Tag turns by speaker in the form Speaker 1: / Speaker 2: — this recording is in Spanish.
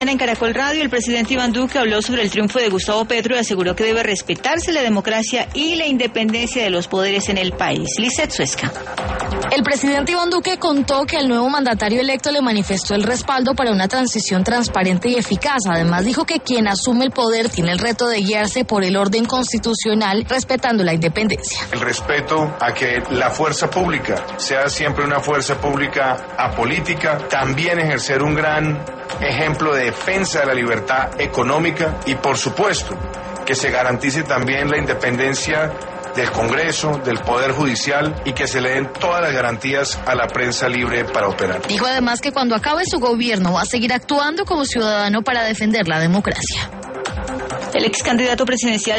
Speaker 1: En Caracol Radio, el presidente Iván Duque habló sobre el triunfo de Gustavo Petro y aseguró que debe respetarse la democracia y la independencia de los poderes en el país. Lizeth Suesca.
Speaker 2: El presidente Iván Duque contó que al nuevo mandatario electo le manifestó el respaldo para una transición transparente y eficaz. Además, dijo que quien asume el poder tiene el reto de guiarse por el orden constitucional, respetando la independencia.
Speaker 3: El respeto a que la fuerza pública sea siempre una fuerza pública apolítica, también ejercer un gran ejemplo de defensa de la libertad económica y, por supuesto, que se garantice también la independencia del Congreso, del Poder Judicial y que se le den todas las garantías a la prensa libre para operar.
Speaker 2: Dijo además que cuando acabe su gobierno va a seguir actuando como ciudadano para defender la democracia.
Speaker 1: El ex candidato presidencial